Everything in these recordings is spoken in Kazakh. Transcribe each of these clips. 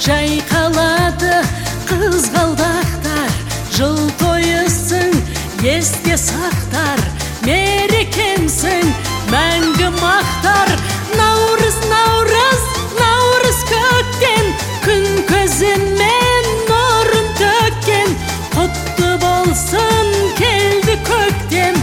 жайқалады қызғалдақтар, жыл тойысың есте сақтар, мерекемсің мәңгі мақтар. Наурыз, наурыз, наурыз көктен, күн көзімен нұрын төккен, құтты болсын келді көктем,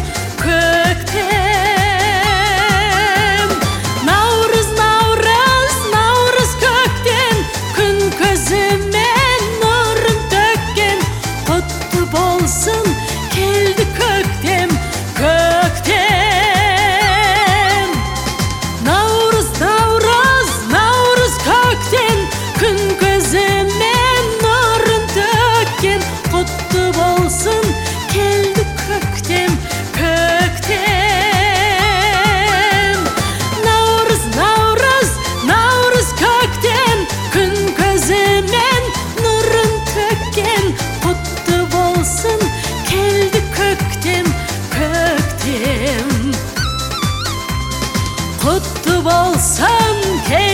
көктем. Наурыз, наурыз, наурыз көктен, күн көзімен нұрын төккен, құтты болсын келді көктем, көктем. Наурыз, наурыз, наурыз көктен, күн көзімен нұрын төккен, құтты болсын келді көктем, көктем. Наурыз, наурыз, наурыз көктен, күн көзімен нұрын төккен, құтты болсын келді көктем, көктем. Құтты болсын